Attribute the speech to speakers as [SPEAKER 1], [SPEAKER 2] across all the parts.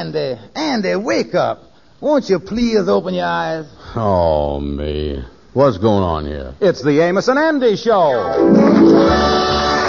[SPEAKER 1] Andy, wake up. Won't you please open your eyes?
[SPEAKER 2] Oh, me. What's going on here?
[SPEAKER 3] It's the Amos and Andy Show.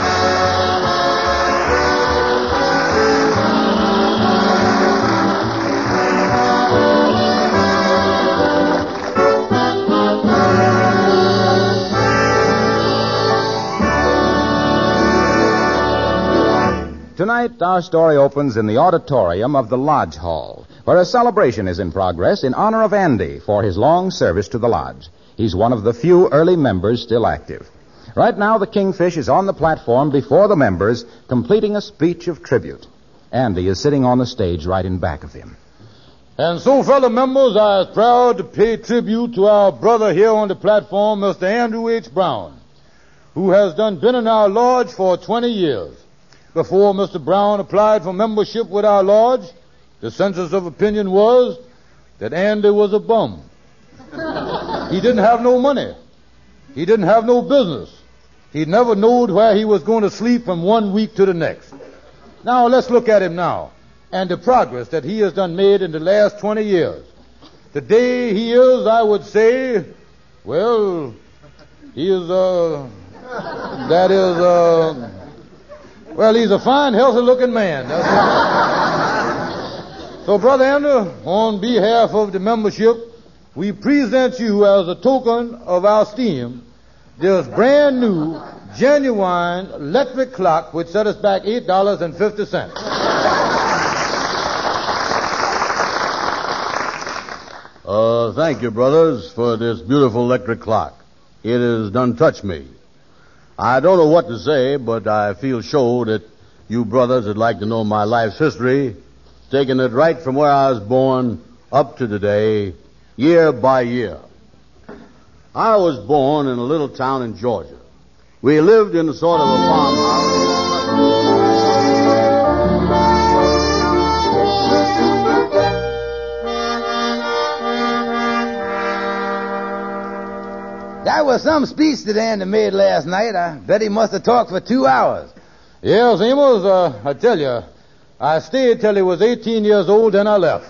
[SPEAKER 3] Tonight, our story opens in the auditorium of the Lodge Hall, where a celebration is in progress in honor of Andy for his long service to the Lodge. He's one of the few early members still active. Right now, the Kingfish is on the platform before the members, completing a speech of tribute. Andy is sitting on the stage right in back of him.
[SPEAKER 4] And so, fellow members, I am proud to pay tribute to our brother here on the platform, Mr. Andrew H. Brown, who has been in our lodge for 20 years. Before Mr. Brown applied for membership with our lodge, the census of opinion was that Andy was a bum. He didn't have no money. He didn't have no business. He never knowed where he was going to sleep from one week to the next. Now, let's look at him now and the progress that he has made in the last 20 years. Today he is, I would say, well, he is, well, he's a fine, healthy-looking man. So, Brother Andrew, on behalf of the membership, we present you as a token of our esteem this brand new, genuine electric clock which set us back $8.50.
[SPEAKER 2] Thank you, brothers, for this beautiful electric clock. It has done touched me. I don't know what to say, but I feel sure that you brothers would like to know my life's history, taking it right from where I was born up to today, year by year. I was born in a little town in Georgia. We lived in a sort of a farmhouse.
[SPEAKER 1] That was some speech that Andy made last night. I bet he must have talked for 2 hours.
[SPEAKER 4] Yes, Amos, I tell you, I stayed till he was 18 years old, then I left.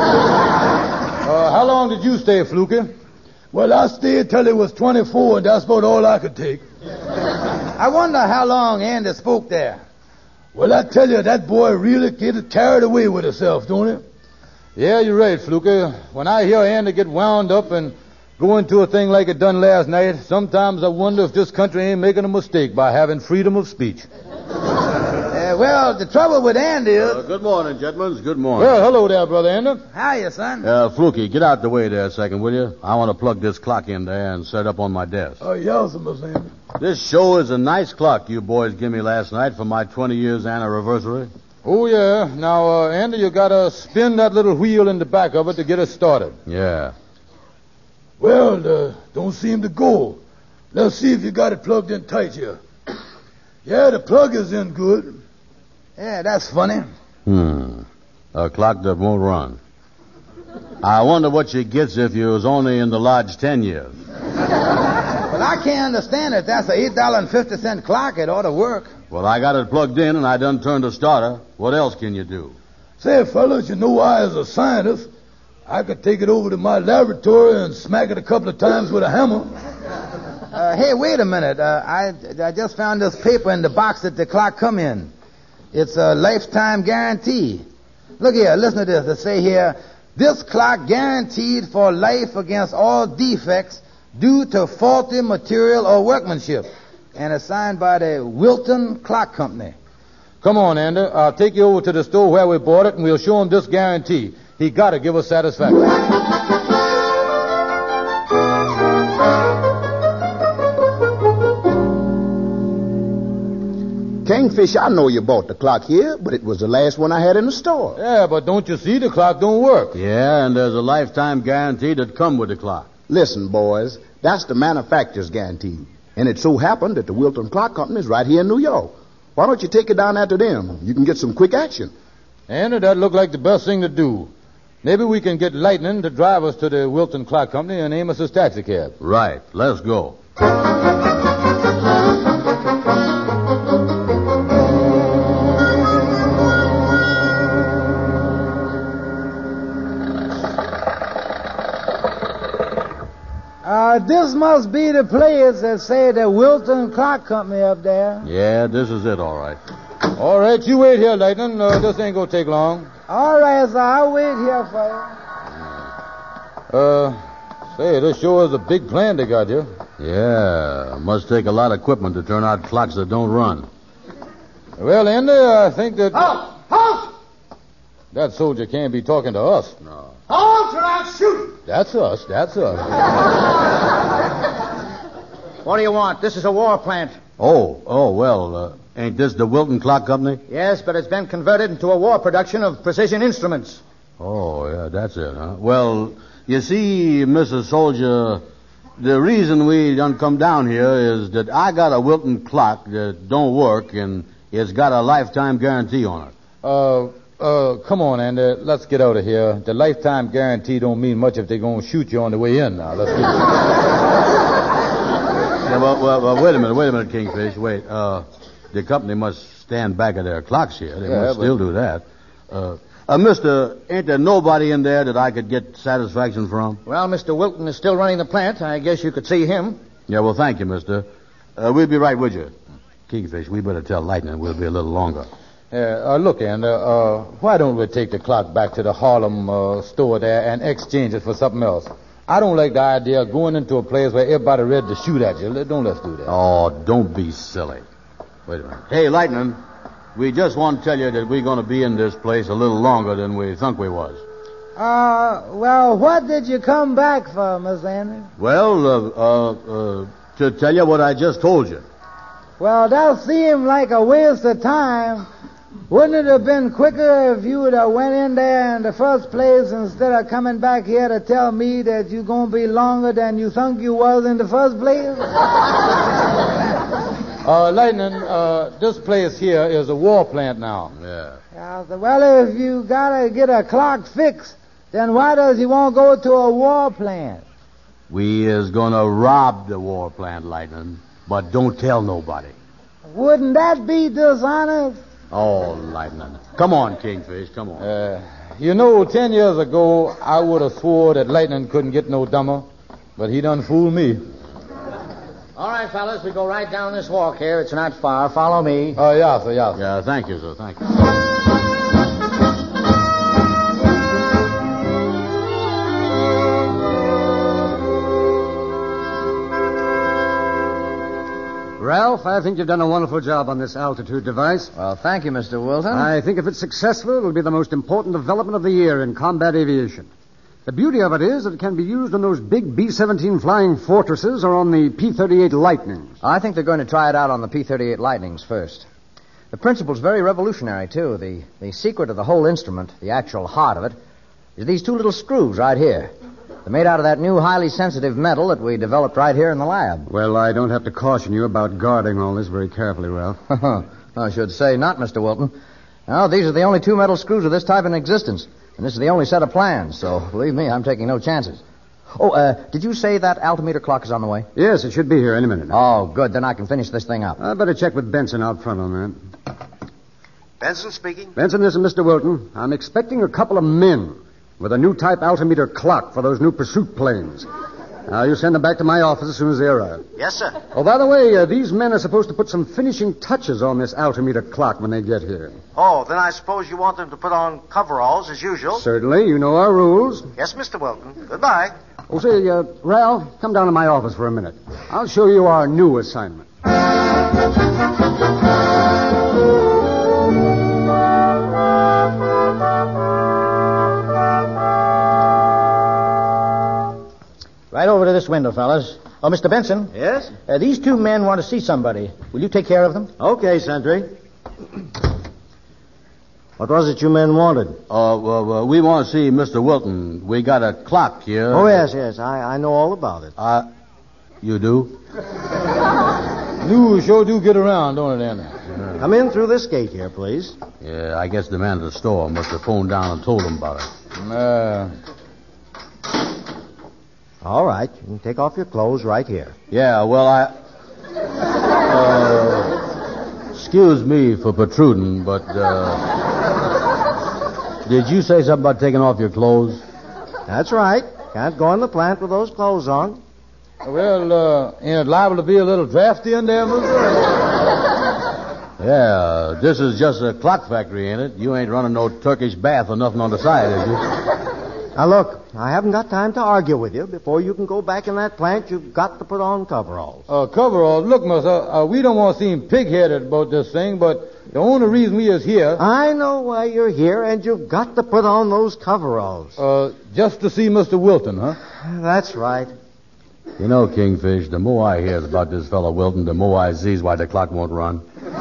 [SPEAKER 4] How long did you stay, Fluky?
[SPEAKER 5] Well, I stayed till he was 24, and that's about all I could take.
[SPEAKER 1] I wonder how long Andy spoke there.
[SPEAKER 5] Well, I tell you, that boy really gets carried away with himself, don't he?
[SPEAKER 4] Yeah, you're right, Fluky. When I hear Andy get wound up and go into a thing like it done last night, sometimes I wonder if this country ain't making a mistake by having freedom of speech.
[SPEAKER 1] Well, the trouble with Andy is...
[SPEAKER 2] Good morning, gentlemen. Good morning.
[SPEAKER 4] Well, hello there, Brother Andy.
[SPEAKER 1] Hiya, son.
[SPEAKER 2] Fluky, get out the way there a second, will you? I want to plug this clock in there and set it up on my desk.
[SPEAKER 5] Oh, yes, Miss Andy.
[SPEAKER 2] This show is a nice clock you boys gave me last night for my 20 years anniversary.
[SPEAKER 4] Oh, yeah. Now, Andy, you got to spin that little wheel in the back of it to get us started.
[SPEAKER 2] Yeah.
[SPEAKER 5] Well, don't seem to go. Let's see if you got it plugged in tight here. Yeah, the plug is in good.
[SPEAKER 1] Yeah, that's funny.
[SPEAKER 2] A clock that won't run. I wonder what she gets if you was only in the lodge 10 years.
[SPEAKER 1] Well, I can't understand it. That's an $8.50 clock. It ought to work.
[SPEAKER 2] Well, I got it plugged in and I done turned the starter. What else can you do?
[SPEAKER 5] Say, fellas, you know I, as a scientist, I could take it over to my laboratory and smack it a couple of times with a hammer.
[SPEAKER 1] Hey, wait a minute. I just found this paper in the box that the clock come in. It's a lifetime guarantee. Look here, listen to this. It say here, this clock guaranteed for life against all defects due to faulty material or workmanship. And it's signed by the Wilton Clock Company.
[SPEAKER 4] Come on, Andy. I'll take you over to the store where we bought it, and we'll show him this guarantee. He got to give us satisfaction.
[SPEAKER 6] Kingfish, I know you bought the clock here, but it was the last one I had in the store.
[SPEAKER 4] Yeah, but don't you see the clock don't work?
[SPEAKER 2] Yeah, and there's a lifetime guarantee that come with the clock.
[SPEAKER 6] Listen, boys, that's the manufacturer's guarantee. And it so happened that the Wilton Clock Company is right here in New York. Why don't you take it down after them? You can get some quick action.
[SPEAKER 4] Andy, that looked like the best thing to do. Maybe we can get Lightning to drive us to the Wilton Clock Company and Amos's taxi cab.
[SPEAKER 2] Right. Let's go.
[SPEAKER 1] This must be the place that say the Wilton Clock Company up there.
[SPEAKER 2] Yeah, this is it, all right.
[SPEAKER 4] All right, you wait here, Lightning. This ain't gonna take long.
[SPEAKER 1] All right, sir. I'll wait here for you.
[SPEAKER 4] Say, this sure is a big plant they got here.
[SPEAKER 2] Yeah, must take a lot of equipment to turn out clocks that don't run.
[SPEAKER 4] Well, Andy, I think that...
[SPEAKER 7] Halt!
[SPEAKER 4] That soldier can't be talking to us.
[SPEAKER 2] No.
[SPEAKER 7] Halt or I'll shoot!
[SPEAKER 4] That's us.
[SPEAKER 7] What do you want? This is a war plant.
[SPEAKER 2] Well, ain't this the Wilton Clock Company?
[SPEAKER 7] Yes, but it's been converted into a war production of precision instruments.
[SPEAKER 2] Oh, yeah, that's it, huh? Well, you see, Mrs. Soldier, the reason we done come down here is that I got a Wilton clock that don't work, and it's got a lifetime guarantee on it.
[SPEAKER 4] Come on, Andy. Let's get out of here. The lifetime guarantee don't mean much if they're gonna shoot you on the way in now. Let's get
[SPEAKER 2] Yeah, well, wait a minute, Kingfish. Wait, the company must stand back of their clocks here. They must still do that. Mister, ain't there nobody in there that I could get satisfaction from?
[SPEAKER 7] Well, Mr. Wilton is still running the plant. I guess you could see him.
[SPEAKER 2] Yeah, well, thank you, mister. We'll be right with you. Kingfish, we better tell Lightning we'll be a little longer.
[SPEAKER 4] Look, Andy, why don't we take the clock back to the Harlem store there and exchange it for something else? I don't like the idea of going into a place where everybody ready to shoot at you. Let's do that.
[SPEAKER 2] Oh, don't be silly. Wait a minute. Hey, Lightning, we just want to tell you that we're going to be in this place a little longer than we thunk we was.
[SPEAKER 1] Well, what did you come back for, Miss Andy?
[SPEAKER 2] Well, to tell you what I just told you.
[SPEAKER 1] Well, that seemed like a waste of time. Wouldn't it have been quicker if you would have went in there in the first place instead of coming back here to tell me that you're going to be longer than you thunk you was in the first place?
[SPEAKER 4] Lightning, this place here is a war plant now.
[SPEAKER 2] Yeah.
[SPEAKER 1] Well, if you got to get a clock fixed, then why does you want to go to a war plant?
[SPEAKER 2] We is going to rob the war plant, Lightning, but don't tell nobody.
[SPEAKER 1] Wouldn't that be dishonest?
[SPEAKER 2] Oh, Lightning. Come on, Kingfish, come on.
[SPEAKER 4] 10 years ago, I would have swore that Lightning couldn't get no dumber, but he done fooled me.
[SPEAKER 7] All right, fellas, we go right down this walk here. It's not far. Follow me.
[SPEAKER 4] Oh, yeah, sir.
[SPEAKER 2] Yeah, thank you, sir, thank you.
[SPEAKER 8] Ralph, I think you've done a wonderful job on this altitude device.
[SPEAKER 9] Well, thank you, Mr. Wilton.
[SPEAKER 8] I think if it's successful, it'll be the most important development of the year in combat aviation. The beauty of it is that it can be used on those big B-17 Flying Fortresses or on the P-38 Lightnings.
[SPEAKER 9] I think they're going to try it out on the P-38 Lightnings first. The principle's very revolutionary, too. The secret of the whole instrument, the actual heart of it, is these two little screws right here. They're made out of that new highly sensitive metal that we developed right here in the lab.
[SPEAKER 8] Well, I don't have to caution you about guarding all this very carefully, Ralph.
[SPEAKER 9] I should say not, Mr. Wilton. Now, these are the only two metal screws of this type in existence. And this is the only set of plans, so believe me, I'm taking no chances. Oh, did you say that altimeter clock is on the way?
[SPEAKER 8] Yes, it should be here any minute now.
[SPEAKER 9] Oh, good. Then I can finish this thing up.
[SPEAKER 8] I better check with Benson out front on that.
[SPEAKER 10] Benson speaking.
[SPEAKER 8] Benson, this is Mr. Wilton. I'm expecting a couple of men with a new type altimeter clock for those new pursuit planes. Now, you send them back to my office as soon as they arrive.
[SPEAKER 10] Yes, sir.
[SPEAKER 8] Oh, by the way, these men are supposed to put some finishing touches on this altimeter clock when they get here.
[SPEAKER 10] Oh, then I suppose you want them to put on coveralls as usual.
[SPEAKER 8] Certainly. You know our rules.
[SPEAKER 10] Yes, Mr. Wilton. Goodbye.
[SPEAKER 8] Oh, say, Ralph, come down to my office for a minute. I'll show you our new assignment.
[SPEAKER 7] Right over to this window, fellas. Oh, Mr. Benson.
[SPEAKER 10] Yes?
[SPEAKER 7] These two men want to see somebody. Will you take care of them?
[SPEAKER 10] Okay, Sentry. What was it you men wanted?
[SPEAKER 2] We want to see Mr. Wilton. We got a clock here.
[SPEAKER 10] Oh, yes. I know all about it.
[SPEAKER 2] You do?
[SPEAKER 4] You sure do get around, don't it, Andy?
[SPEAKER 10] Come in through this gate here, please.
[SPEAKER 2] Yeah, I guess the man at the store must have phoned down and told him about it.
[SPEAKER 10] All right. You can take off your clothes right here.
[SPEAKER 2] Yeah, well, excuse me for protruding, but, did you say something about taking off your clothes?
[SPEAKER 10] That's right. Can't go in the plant with those clothes on.
[SPEAKER 4] Well, ain't it liable to be a little drafty in there, mister?
[SPEAKER 2] Yeah, this is just a clock factory, ain't it? You ain't running no Turkish bath or nothing on the side, is you?
[SPEAKER 10] Now, look, I haven't got time to argue with you. Before you can go back in that plant, you've got to put on coveralls.
[SPEAKER 4] Coveralls? Look, mister, we don't want to seem pig-headed about this thing, but the only reason we is here...
[SPEAKER 10] I know why you're here, and you've got to put on those coveralls.
[SPEAKER 4] Just to see Mr. Wilton, huh?
[SPEAKER 10] That's right.
[SPEAKER 2] You know, Kingfish, the more I hears about this fellow Wilton, the more I sees why the clock won't run.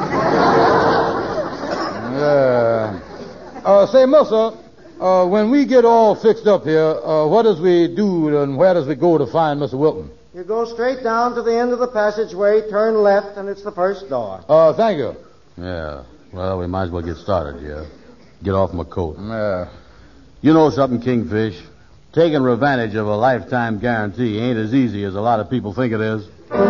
[SPEAKER 4] Say, mister, when we get all fixed up here, what does we do and where does we go to find Mr. Wilton?
[SPEAKER 10] You go straight down to the end of the passageway, turn left, and it's the first door.
[SPEAKER 4] Thank you.
[SPEAKER 2] Yeah, well, we might as well get started, yeah. Get off my coat.
[SPEAKER 4] Yeah.
[SPEAKER 2] You know something, Kingfish? Taking advantage of a lifetime guarantee ain't as easy as a lot of people think it is.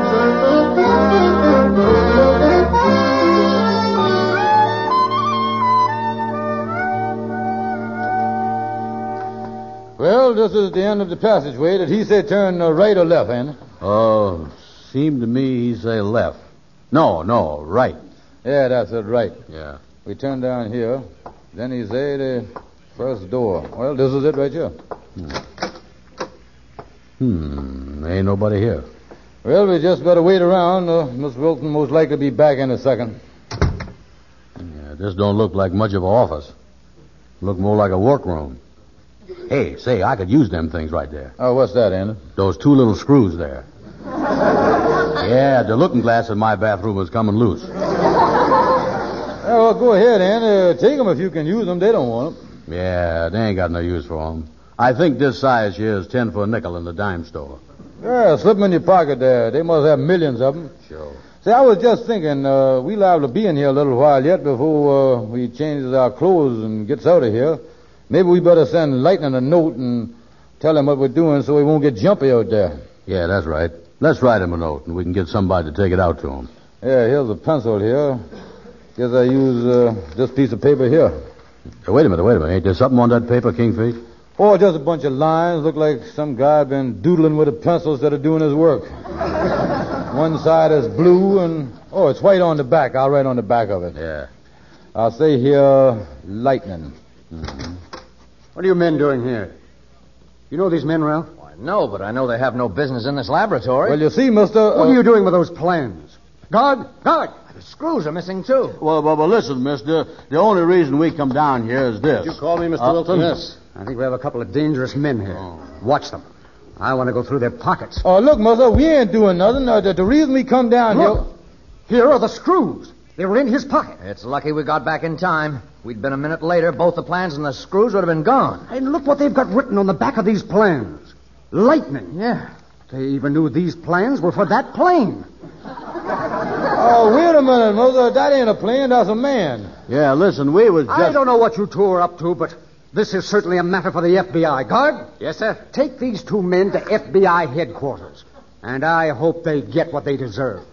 [SPEAKER 4] Well, this is the end of the passageway. Did he say turn right or left, ain't it?
[SPEAKER 2] Oh, seemed to me he say left. No, right.
[SPEAKER 4] Yeah, that's it, right.
[SPEAKER 2] Yeah.
[SPEAKER 4] We turn down here. Then he say the first door. Well, this is it right here.
[SPEAKER 2] Ain't nobody here.
[SPEAKER 4] Well, we just better wait around. Miss Wilton most likely be back in a second.
[SPEAKER 2] Yeah, this don't look like much of an office. Look more like a workroom. Hey, say, I could use them things right there.
[SPEAKER 4] Oh, what's that, Andy?
[SPEAKER 2] Those two little screws there. Yeah, the looking glass in my bathroom is coming loose.
[SPEAKER 4] Well, go ahead, Andy. Take them if you can use them. They don't want them.
[SPEAKER 2] Yeah, they ain't got no use for them. I think this size here is 10 for a nickel in the dime store.
[SPEAKER 4] Yeah, slip them in your pocket there. They must have millions of them.
[SPEAKER 2] Sure.
[SPEAKER 4] See, I was just thinking, we liable to be in here a little while yet before we changes our clothes and gets out of here. Maybe we better send Lightning a note and tell him what we're doing so he won't get jumpy out there.
[SPEAKER 2] Yeah, that's right. Let's write him a note, and we can get somebody to take it out to him.
[SPEAKER 4] Yeah, here's a pencil here. Guess I use this piece of paper here.
[SPEAKER 2] Wait a minute. Ain't there something on that paper, Kingfish?
[SPEAKER 4] Oh, just a bunch of lines. Look like some guy been doodling with a pencil instead of doing his work. One side is blue and... Oh, it's white on the back. I'll write on the back of it.
[SPEAKER 2] Yeah.
[SPEAKER 4] I'll say here, Lightning.
[SPEAKER 8] Mm-hmm. What are you men doing here? You know these men, Ralph?
[SPEAKER 9] No, but I know they have no business in this laboratory.
[SPEAKER 4] Well, you see, mister...
[SPEAKER 8] What are you doing with those plans? Guard!
[SPEAKER 9] The screws are missing, too.
[SPEAKER 2] Well, listen, mister. The only reason we come down here is this.
[SPEAKER 6] Did you call me, Mr. Wilton?
[SPEAKER 8] Yes. I think we have a couple of dangerous men here. Watch them. I want to go through their pockets.
[SPEAKER 4] Oh, look, mister, we ain't doing nothing. The reason we come down
[SPEAKER 8] Here are the screws. They were in his pocket.
[SPEAKER 9] It's lucky we got back in time. We'd been a minute later, both the plans and the screws would have been gone.
[SPEAKER 8] And look what they've got written on the back of these plans. Lightning.
[SPEAKER 9] Yeah.
[SPEAKER 8] They even knew these plans were for that plane.
[SPEAKER 4] Oh, wait a minute, Mother. That ain't a plane, that's a man.
[SPEAKER 2] Yeah, listen, we was just...
[SPEAKER 8] I don't know what you two are up to, but this is certainly a matter for the FBI. Guard?
[SPEAKER 9] Yes, sir.
[SPEAKER 8] Take these two men to FBI headquarters. And I hope they get what they deserve.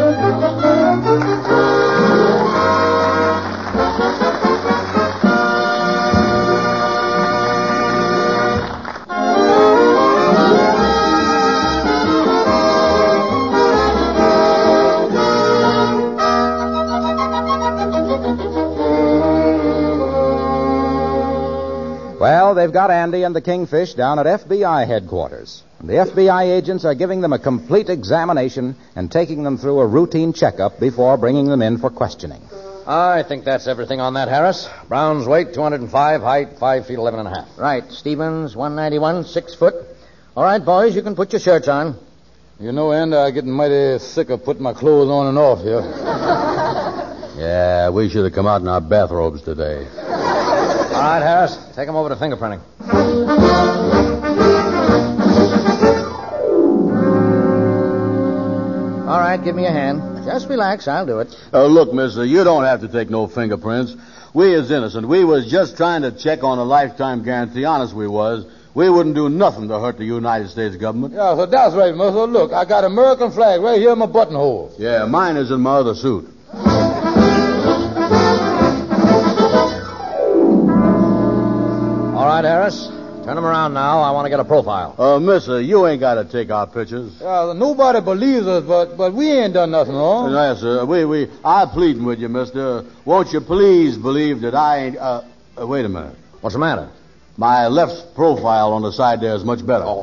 [SPEAKER 3] Well, they've got Andy and the Kingfish down at FBI headquarters. The FBI agents are giving them a complete examination and taking them through a routine checkup before bringing them in for questioning.
[SPEAKER 7] I think that's everything on that, Harris. Brown's weight, 205, height, 5 feet 11 and a half.
[SPEAKER 9] Right. Stevens, 191, 6 foot. All right, boys, you can put your shirts on.
[SPEAKER 4] You know, Andy, I'm getting mighty sick of putting my clothes on and off here.
[SPEAKER 2] Yeah, we should have come out in our bathrobes today.
[SPEAKER 7] All right, Harris, take him over to fingerprinting.
[SPEAKER 9] All right, give me a hand. Just relax, I'll do it.
[SPEAKER 2] Look, mister, you don't have to take no fingerprints. We is innocent. We was just trying to check on a lifetime guarantee. Honest we was. We wouldn't do nothing to hurt the United States government.
[SPEAKER 4] Yeah, so that's right, mister. Look, I got American flag right here in my buttonhole.
[SPEAKER 2] Yeah, mine is in my other suit.
[SPEAKER 7] All right, Harris, Turn them around now. I want to get a profile.
[SPEAKER 2] Mister, you ain't got to take our pictures.
[SPEAKER 4] Nobody believes us, but we ain't done nothing wrong.
[SPEAKER 2] Yes, sir. I'm pleading with you, mister. Won't you please believe that I ain't... wait a minute.
[SPEAKER 7] What's the matter?
[SPEAKER 2] My left profile on the side there is much better.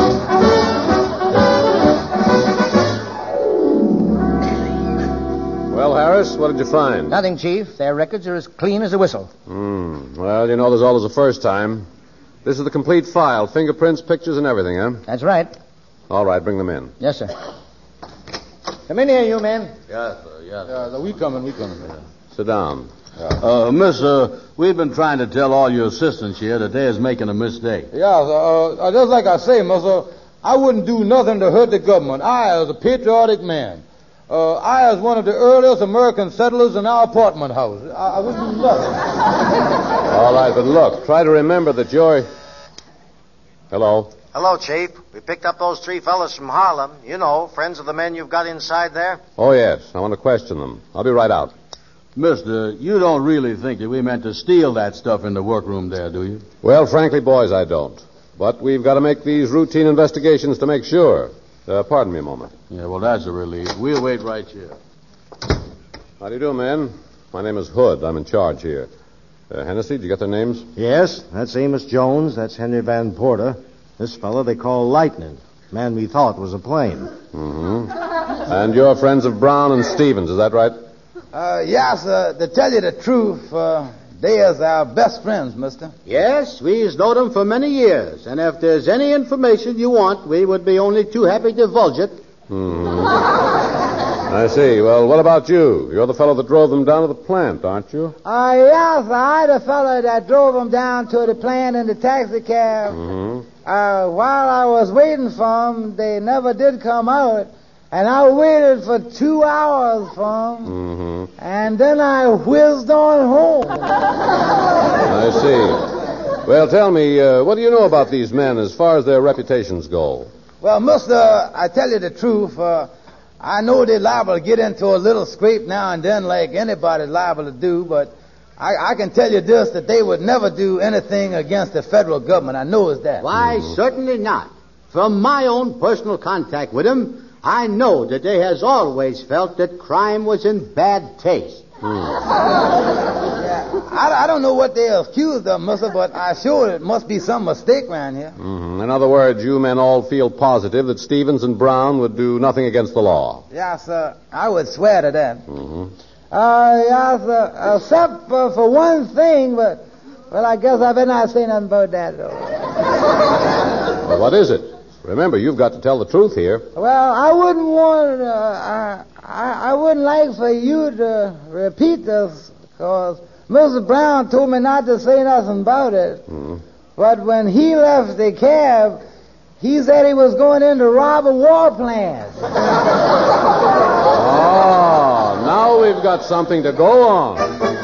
[SPEAKER 11] Well, Harris, what did you find?
[SPEAKER 9] Nothing, Chief. Their records are as clean as a whistle.
[SPEAKER 11] Well, you know there's always a first time. This is the complete file. Fingerprints, pictures, and everything, huh?
[SPEAKER 9] That's right.
[SPEAKER 11] All right, bring them in.
[SPEAKER 9] Yes, sir. Come in here, you men.
[SPEAKER 2] Yes, sir. Yes, sir.
[SPEAKER 4] We coming.
[SPEAKER 11] Sit down.
[SPEAKER 2] Mister, we've been trying to tell all your assistants here that they is making a mistake.
[SPEAKER 4] Just like I say, mister, I wouldn't do nothing to hurt the government. I, as a patriotic man, I, as one of the earliest American settlers in our apartment house, I wouldn't do nothing.
[SPEAKER 11] All right, but look, try to remember that you're... Hello?
[SPEAKER 10] Hello, Chief. We picked up those 3 fellas from Harlem. You know, friends of the men you've got inside there.
[SPEAKER 11] Oh, yes. I want to question them. I'll be right out.
[SPEAKER 2] Mister, you don't really think that we meant to steal that stuff in the workroom there, do you?
[SPEAKER 11] Well, frankly, boys, I don't. But we've got to make these routine investigations to make sure. Pardon me a moment.
[SPEAKER 2] Yeah, well, that's a relief. We'll wait right here.
[SPEAKER 11] How do you do, man? My name is Hood. I'm in charge here. Hennessy, did you get their names?
[SPEAKER 10] Yes, that's Amos Jones. That's Henry Van Porter. This fellow they call Lightning. Man we thought was a plane.
[SPEAKER 11] Mm-hmm. And you're friends of Brown and Stevens, is that right?
[SPEAKER 1] Yes, to tell you the truth, they is our best friends, mister.
[SPEAKER 12] Yes, we've known them for many years, and if there's any information you want, we would be only too happy to divulge it.
[SPEAKER 11] I see. Well, what about you? You're the fellow that drove them down to the plant, aren't you?
[SPEAKER 13] Yes, I the fellow that drove them down to the plant in the taxi cab.
[SPEAKER 11] Mm-hmm.
[SPEAKER 13] While I was waiting for them, they never did come out. And I waited for 2 hours for them.
[SPEAKER 11] Mm-hmm.
[SPEAKER 13] And then I whizzed on home.
[SPEAKER 11] I see. Well, tell me, what do you know about these men as far as their reputations go?
[SPEAKER 1] Well, mister, I tell you the truth, I know they're liable to get into a little scrape now and then like anybody's liable to do, but I can tell you this, that they would never do anything against the federal government. I know it's that.
[SPEAKER 12] Why, certainly not. From my own personal contact with them, I know that they has always felt that crime was in bad taste.
[SPEAKER 1] I don't know what they're accused of, mister, but I sure it must be some mistake around here.
[SPEAKER 11] Mm-hmm. In other words, you men all feel positive that Stevens and Brown would do nothing against the law.
[SPEAKER 1] Yes, sir. I would swear to that.
[SPEAKER 11] Mm-hmm.
[SPEAKER 13] Yes, sir. Except for one thing, but, well, I guess I better not say nothing about that, though.
[SPEAKER 11] Well, what is it? Remember, you've got to tell the truth here.
[SPEAKER 13] Well, I wouldn't want, I wouldn't like for you to repeat this, because Mr. Brown told me not to say nothing about it.
[SPEAKER 11] Mm-hmm.
[SPEAKER 13] But when he left the cab, he said he was going in to rob a war plant.
[SPEAKER 11] Oh, now we've got something to go on.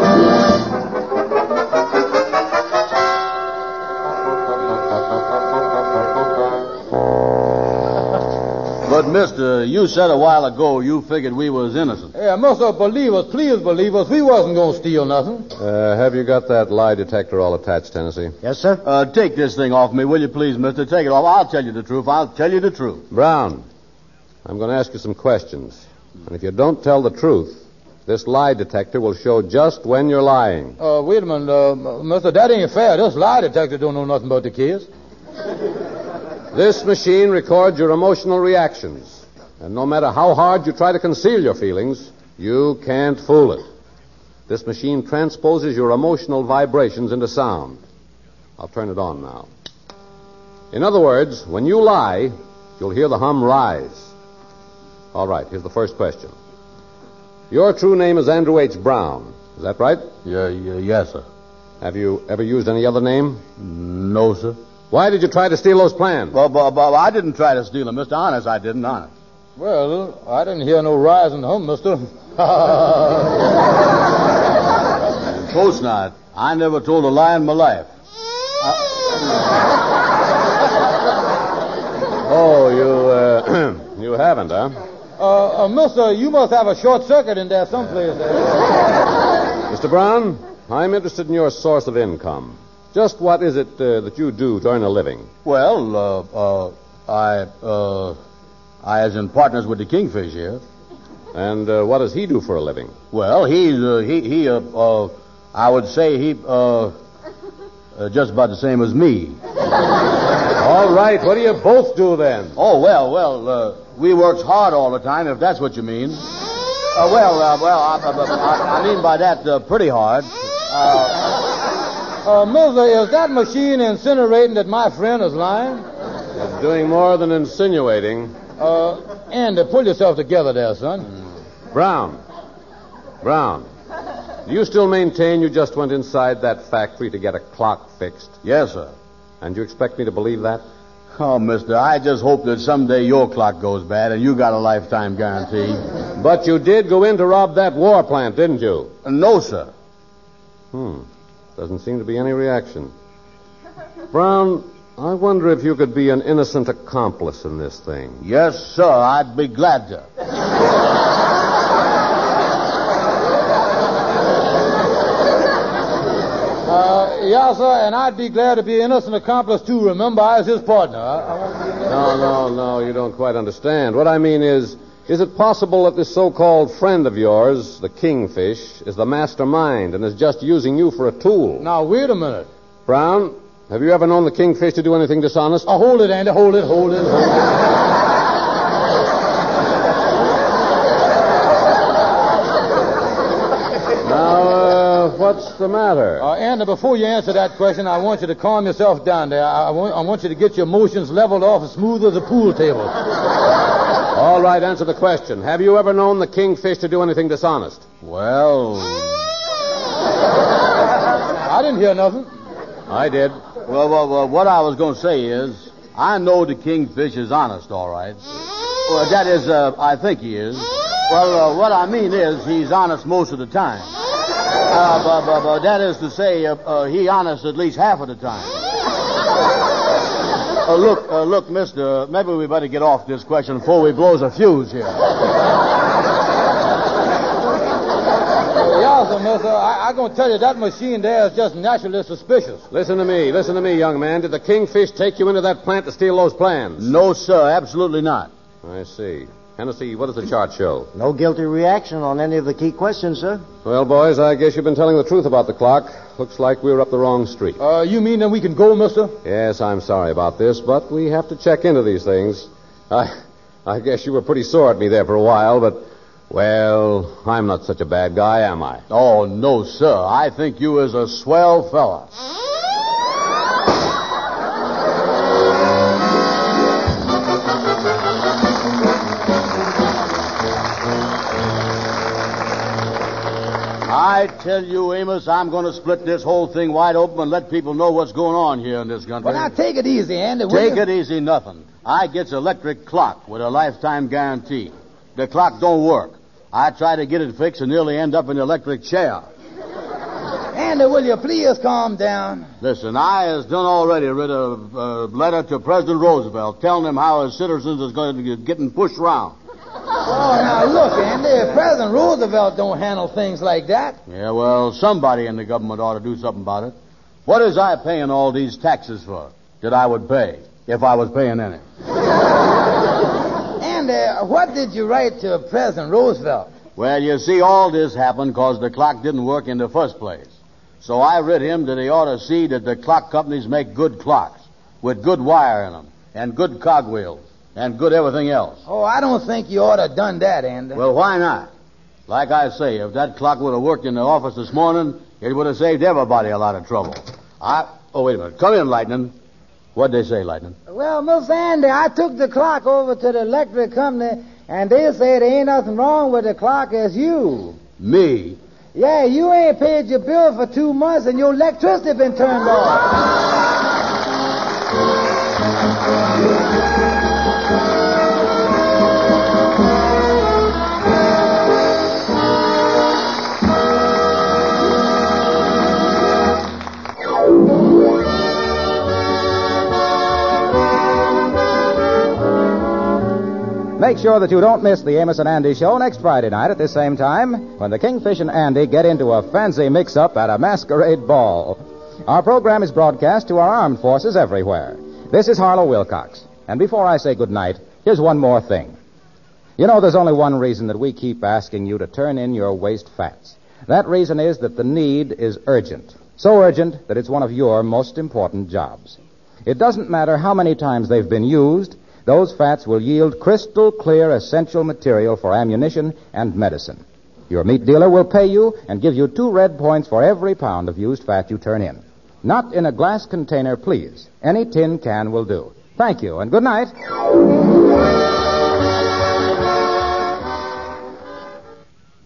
[SPEAKER 2] But, mister, you said a while ago you figured we was innocent.
[SPEAKER 4] Yeah, mister, believe us, please believe us. We wasn't going to steal nothing.
[SPEAKER 11] Have you got that lie detector all attached, Tennessee?
[SPEAKER 10] Yes, sir.
[SPEAKER 2] Take this thing off me, will you please, mister? Take it off. I'll tell you the truth. I'll tell you the truth.
[SPEAKER 11] Brown, I'm going to ask you some questions. And if you don't tell the truth, this lie detector will show just when you're lying.
[SPEAKER 4] Wait a minute, mister, that ain't fair. This lie detector don't know nothing about the case.
[SPEAKER 11] This machine records your emotional reactions. And no matter how hard you try to conceal your feelings, you can't fool it. This machine transposes your emotional vibrations into sound. I'll turn it on now. In other words, when you lie, you'll hear the hum rise. All right, here's the first question. Your true name is Andrew H. Brown. Is that right?
[SPEAKER 2] Yes, sir.
[SPEAKER 11] Have you ever used any other name?
[SPEAKER 2] No, sir.
[SPEAKER 11] Why did you try to steal those plans?
[SPEAKER 2] Well, I didn't try to steal them, mister. Honest, I didn't, honest.
[SPEAKER 4] Well, I didn't hear no rising hum, mister.
[SPEAKER 2] Of course not. I never told a lie in my life.
[SPEAKER 11] Oh, you haven't, huh?
[SPEAKER 4] Mister, you must have a short circuit in there someplace there.
[SPEAKER 11] Mr. Brown, I'm interested in your source of income. Just what is it that you do to earn a living?
[SPEAKER 2] Well, I as in partners with the Kingfish here.
[SPEAKER 11] And what does he do for a living?
[SPEAKER 2] Well, I would say he just about the same as me.
[SPEAKER 11] All right, what do you both do then?
[SPEAKER 2] Oh, well, we works hard all the time, if that's what you mean. I mean by that pretty hard.
[SPEAKER 4] Mills, is that machine incinerating that my friend is lying?
[SPEAKER 11] It's doing more than insinuating.
[SPEAKER 4] Andy, pull yourself together there, son.
[SPEAKER 11] Brown, do you still maintain you just went inside that factory to get a clock fixed?
[SPEAKER 2] Yes, sir.
[SPEAKER 11] And you expect me to believe that?
[SPEAKER 2] Oh, mister, I just hope that someday your clock goes bad and you got a lifetime guarantee.
[SPEAKER 11] But you did go in to rob that war plant, didn't you?
[SPEAKER 2] No, sir.
[SPEAKER 11] Doesn't seem to be any reaction. Brown, I wonder if you could be an innocent accomplice in this thing.
[SPEAKER 2] Yes, sir, I'd be glad to.
[SPEAKER 4] Yes, sir, and I'd be glad to be an innocent accomplice, too. Remember, I was his partner.
[SPEAKER 11] No, you don't quite understand. What I mean is it possible that this so-called friend of yours, the Kingfish, is the mastermind and is just using you for a tool?
[SPEAKER 4] Now, wait a minute.
[SPEAKER 11] Brown, have you ever known the Kingfish to do anything dishonest?
[SPEAKER 4] Oh, hold it, Andy, hold it.
[SPEAKER 11] What's the matter?
[SPEAKER 4] Andy, before you answer that question, I want you to calm yourself down there. I want you to get your emotions leveled off as smooth as a pool table.
[SPEAKER 11] All right, answer the question. Have you ever known the Kingfish to do anything dishonest?
[SPEAKER 2] Well...
[SPEAKER 4] I didn't hear nothing.
[SPEAKER 11] I did.
[SPEAKER 2] Well, what I was going to say is, I know the Kingfish is honest, all right. Well, that is, I think he is. Well, what I mean is, he's honest most of the time. But that is to say, he honest at least half of the time. Look, mister, maybe we better get off this question before we blows a fuse here.
[SPEAKER 4] Yes, mister, I'm going to tell you that machine there is just naturally suspicious.
[SPEAKER 11] Listen to me, young man. Did the Kingfish take you into that plant to steal those plans?
[SPEAKER 2] No, sir, absolutely not.
[SPEAKER 11] I see. Hennessy, what does the chart show?
[SPEAKER 10] No guilty reaction on any of the key questions, sir.
[SPEAKER 11] Well, boys, I guess you've been telling the truth about the clock. Looks like we were up the wrong street.
[SPEAKER 4] You mean that we can go, mister?
[SPEAKER 11] Yes, I'm sorry about this, but we have to check into these things. I guess you were pretty sore at me there for a while, but, well, I'm not such a bad guy, am I?
[SPEAKER 2] Oh, no, sir. I think you is a swell fella. I tell you, Amos, I'm going to split this whole thing wide open and let people know what's going on here in this country.
[SPEAKER 1] Well, now, take it easy, Andy.
[SPEAKER 2] Take it easy, nothing. I gets electric clock with a lifetime guarantee. The clock don't work. I try to get it fixed and nearly end up in the electric chair.
[SPEAKER 1] Andy, will you please calm down?
[SPEAKER 2] Listen, I has done already writ a letter to President Roosevelt telling him how his citizens is going to be getting pushed around.
[SPEAKER 1] Oh, now, look, Andy, President Roosevelt don't handle things like that.
[SPEAKER 2] Yeah, well, somebody in the government ought to do something about it. What is I paying all these taxes for that I would pay if I was paying any?
[SPEAKER 1] Andy, what did you write to President Roosevelt?
[SPEAKER 2] Well, you see, all this happened because the clock didn't work in the first place. So I writ him that he ought to see that the clock companies make good clocks with good wire in them and good cogwheels. And good everything else.
[SPEAKER 1] Oh, I don't think you ought to have done that, Andy.
[SPEAKER 2] Well, why not? Like I say, if that clock would have worked in the office this morning, it would have saved everybody a lot of trouble. Oh, wait a minute. Come in, Lightning. What'd they say, Lightning?
[SPEAKER 13] Well, Miss Andy, I took the clock over to the electric company, and they say there ain't nothing wrong with the clock as you.
[SPEAKER 2] Me?
[SPEAKER 13] Yeah, you ain't paid your bill for 2 months, and your electricity been turned off.
[SPEAKER 3] Make sure that you don't miss the Amos and Andy show next Friday night at this same time when the Kingfish and Andy get into a fancy mix-up at a masquerade ball. Our program is broadcast to our armed forces everywhere. This is Harlow Wilcox. And before I say goodnight, here's one more thing. You know, there's only one reason that we keep asking you to turn in your waste fats. That reason is that the need is urgent. So urgent that it's one of your most important jobs. It doesn't matter how many times they've been used, those fats will yield crystal clear essential material for ammunition and medicine. Your meat dealer will pay you and give you 2 red points for every pound of used fat you turn in. Not in a glass container, please. Any tin can will do. Thank you, and good night.